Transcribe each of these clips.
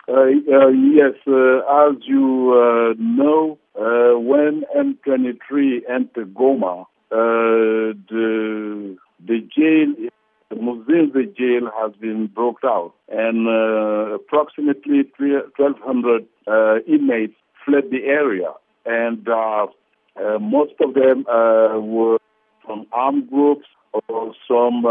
Yes, as you know, when M23 entered Goma, the jail, the Muzimze jail, has been broke out, and approximately 1,200 inmates fled the area, and most of them were from armed groups or some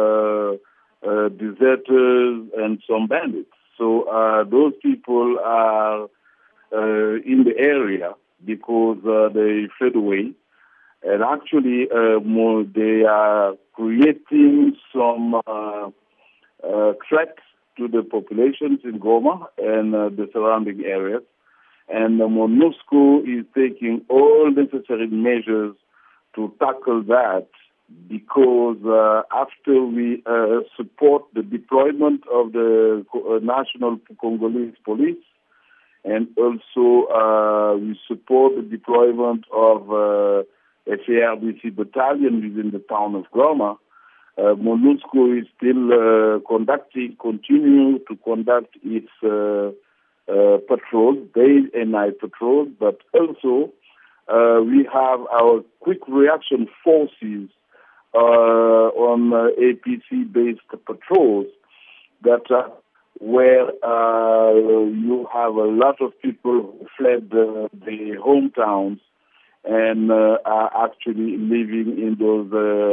deserters and some bandits. So those people are in the area because they fled away. And actually, they are creating some threats to the populations in Goma and the surrounding areas. And MONUSCO is taking all necessary measures to tackle that, because after we support the deployment of the National Congolese Police, and also we support the deployment of FARDC battalion within the town of Goma, MONUSCO is still continue to conduct its patrols, day and night patrols, but also we have our quick reaction forces on APC-based patrols that where you have a lot of people who fled the hometowns and are actually living in those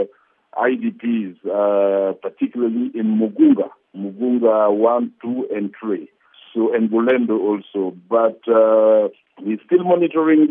IDPs, particularly in Mugunga 1, 2, and 3. So, and Bulendo also. But we're still monitoring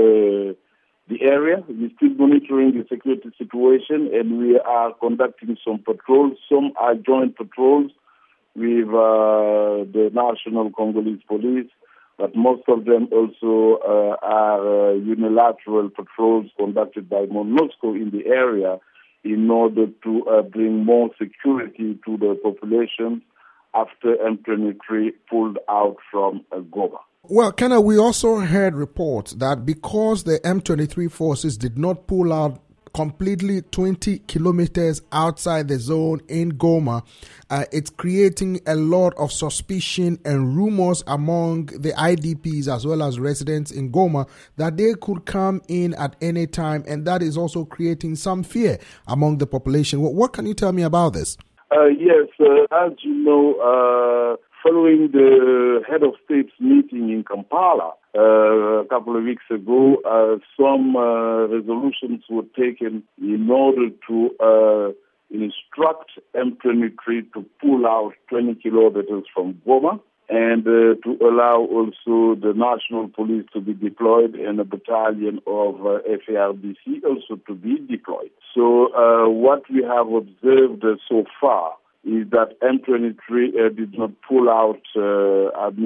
the area. We're still monitoring the security situation, and we are conducting some patrols. Some are joint patrols with the National Congolese Police, but most of them also are unilateral patrols conducted by MONUSCO in the area in order to bring more security to the population after M23 pulled out from Goma. Well, Kenna, we also heard reports that because the M23 forces did not pull out completely 20 kilometers outside the zone in Goma, it's creating a lot of suspicion and rumors among the IDPs as well as residents in Goma that they could come in at any time, and that is also creating some fear among the population. What can you tell me about this? Yes, as you know, following the head of state's meeting in Kampala a couple of weeks ago, some resolutions were taken in order to instruct M23 to pull out 20 kilometers from Goma and to allow also the National Police to be deployed and a battalion of FARDC also to be deployed. So what we have observed so far is that M23 did not pull out, at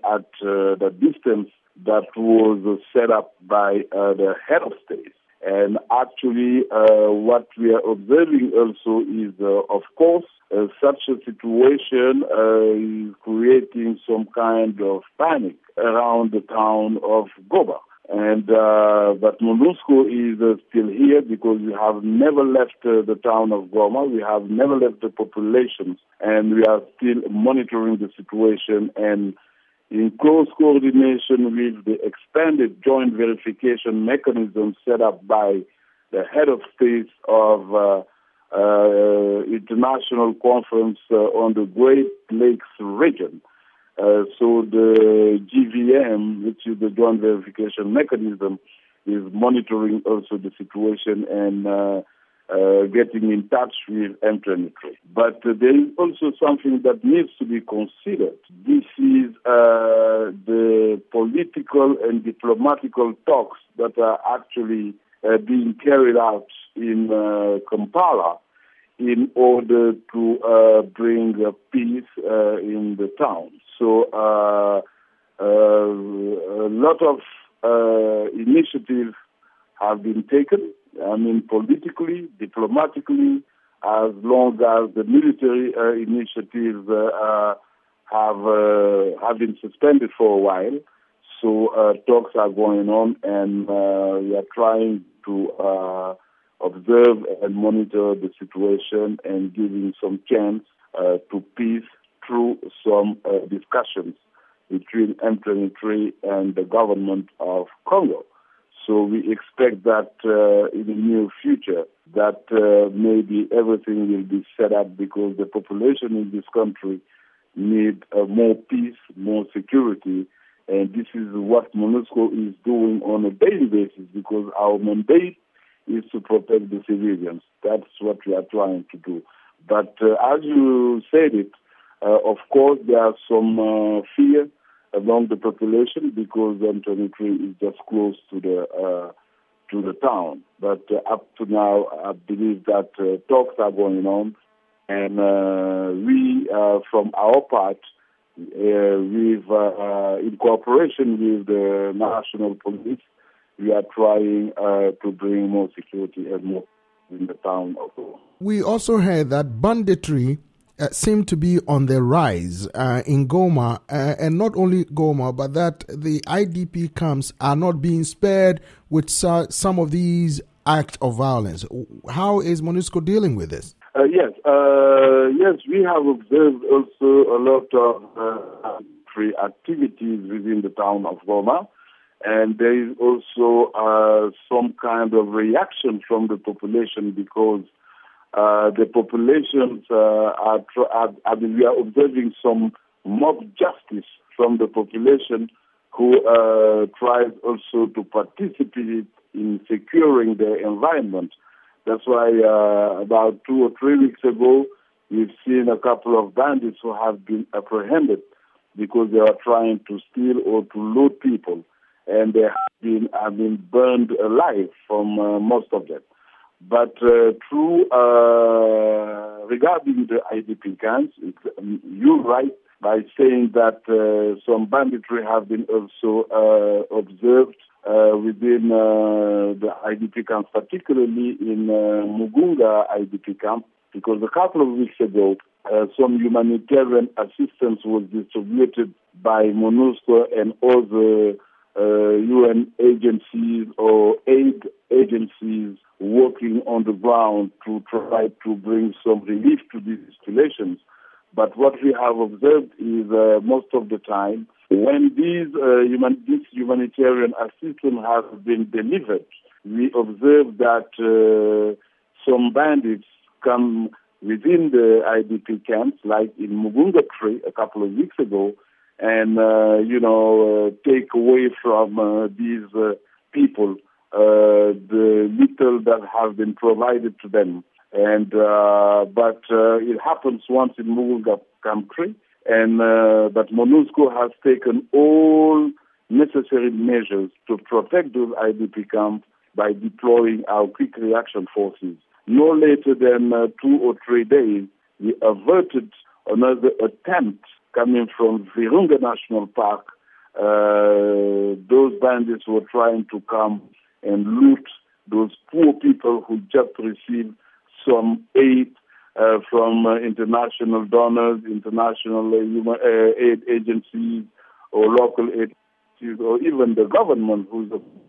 the distance that was set up by the head of state. And actually, what we are observing also is, of course, such a situation is creating some kind of panic around the town of Goma. And but MONUSCO is still here because we have never left the town of Goma. We have never left the populations, and we are still monitoring the situation and in close coordination with the expanded joint verification mechanism set up by the head of state of International Conference on the Great Lakes region. So the GVM, which is the joint verification mechanism, is monitoring also the situation and getting in touch with M23. But there is also something that needs to be considered. This is the political and diplomatical talks that are actually being carried out in Kampala in order to bring peace in the town. So a lot of initiatives have been taken, politically, diplomatically, as long as the military initiatives have been suspended for a while. So talks are going on, and we are trying to observe and monitor the situation and giving some chance to peace through some discussions between M23 and the government of Congo. So we expect that in the near future that maybe everything will be set up, because the population in this country need more peace, more security, and this is what MONUSCO is doing on a daily basis, because our mandate is to protect the civilians. That's what we are trying to do. But as you said it, of course there are some fear among the population, because M23 is just close to the town. But up to now, I believe that talks are going on, and we, from our part, we've, in cooperation with the national police, we are trying to bring more security and more in the town of Goma. We also heard that banditry seem to be on the rise in Goma, and not only Goma, but that the IDP camps are not being spared with some of these acts of violence. How is MONUSCO dealing with this? Yes, we have observed also a lot of activities within the town of Goma, and there is also some kind of reaction from the population, because the populations we are observing some mob justice from the population, who tries also to participate in securing their environment. That's why about 2 or 3 weeks ago, we've seen a couple of bandits who have been apprehended because they are trying to steal or to loot people, and they have been burned alive from most of them. But regarding the IDP camps, you're right by saying that some banditry have been also observed within the IDP camps, particularly in Mugunga IDP camp, because a couple of weeks ago, some humanitarian assistance was distributed by MONUSCO and all the UN agencies or aid agencies working on the ground to try to bring some relief to these installations. But what we have observed is most of the time, when this humanitarian assistance has been delivered, we observe that some bandits come within the IDP camps, like in Mugunga Tree a couple of weeks ago, and take away from these people the little that have been provided to them. And but it happens once in Mugunga country, and but MONUSCO has taken all necessary measures to protect those IDP camps by deploying our quick reaction forces. No later than 2 or 3 days, we averted another attempt coming from Virunga National Park. Those bandits were trying to come and loot those poor people who just received some aid from international donors, international aid agencies, or local aid agencies, or even the government, who's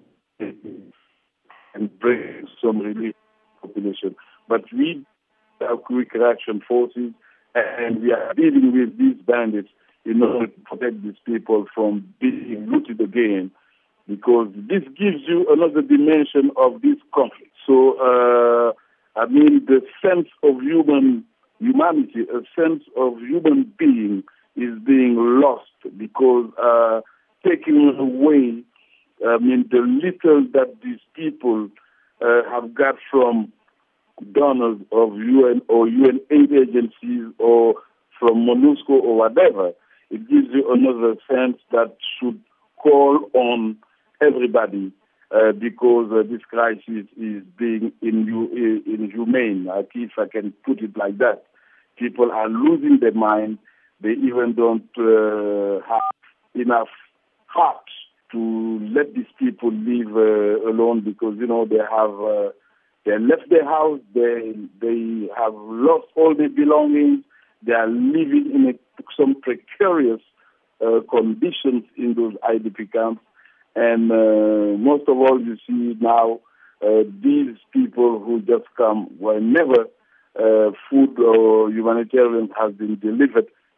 and bring some relief to the population. But we have quick reaction forces, and we are dealing with these bandits in order to protect these people from being looted again, because this gives you another dimension of this conflict. So, the sense of humanity, a sense of human being is being lost, because taking away, the little that these people have got from donors of UN or UN aid agencies or from MONUSCO or whatever, it gives you another sense that should call on everybody, because this crisis is being inhumane, if I can put it like that. People are losing their mind. They even don't have enough heart to let these people live alone, because they left their house, they have lost all their belongings, they are living in some precarious conditions in those IDP camps. And most of all, you see now, these people who just come, whenever food or humanitarian has been delivered,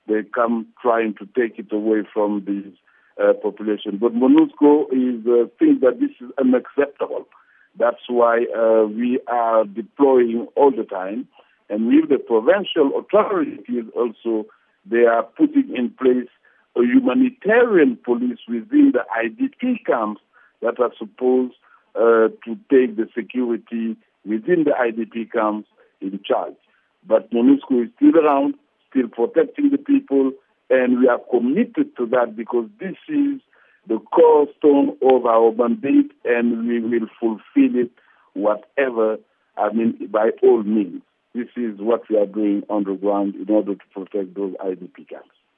they come trying to take it away from these population. But MONUSCO is thinks that this is unacceptable. That's why we are deploying all the time. And with the provincial authorities also, they are putting in place a humanitarian police within the IDP camps that are supposed to take the security within the IDP camps in charge. But MONUSCO is still around, still protecting the people, and we are committed to that because this is the cornerstone of our mandate, and we will fulfill it by all means. This is what we are doing on the ground in order to protect those IDP camps.